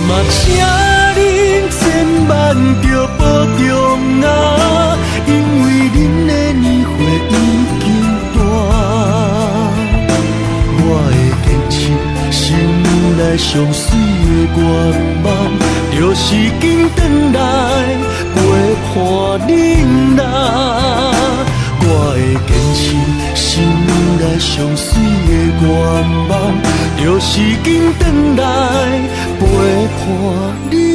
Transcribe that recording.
嘛请恁千万着保重啊，因为恁的年岁已经大。我会坚持心内上水的愿望，就是紧转来陪伴恁啦。我会坚持心内上水的愿望，就是紧转来陪伴你。